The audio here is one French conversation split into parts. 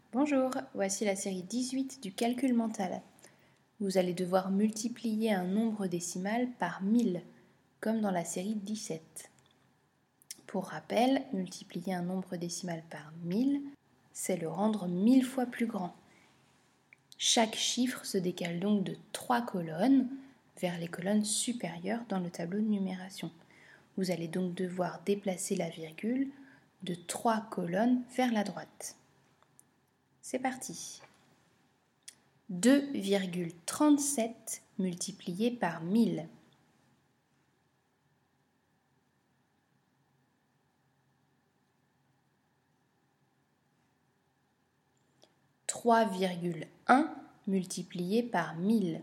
Bonjour, voici la série 18 du calcul mental. Vous allez devoir multiplier un nombre décimal par 1000, comme dans la série 17. Pour rappel, multiplier un nombre décimal par 1000, c'est le rendre 1000 fois plus grand. Chaque chiffre se décale donc de 3 colonnes vers les colonnes supérieures dans le tableau de numération. Vous allez donc devoir déplacer la virgule de 3 colonnes vers la droite. C'est parti. 2,37 multiplié par 1000. « 3,1 multiplié par 1000.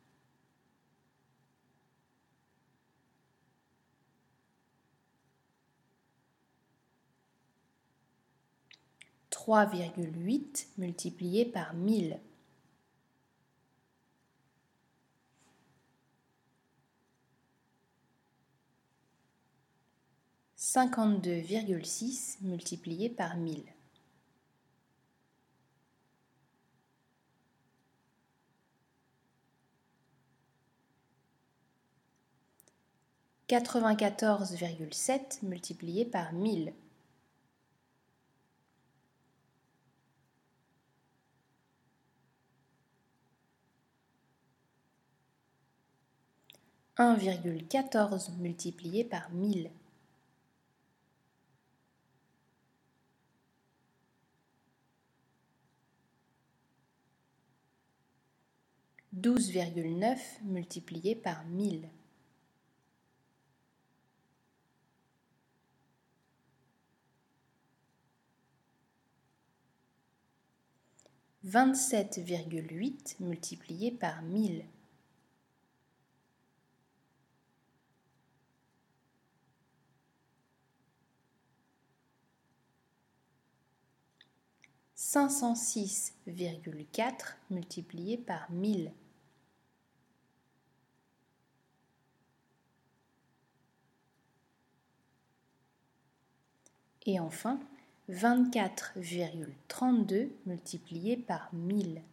3,8 multiplié par 1000. 52,6 multiplié par 1000. 94,7 multiplié par 1000. 1,14 multiplié par 1000. 12,9 multiplié par 1000. 27,8 multiplié par 1000. 506,4 multiplié par 1000. Et enfin, 24,32 multiplié par 1000.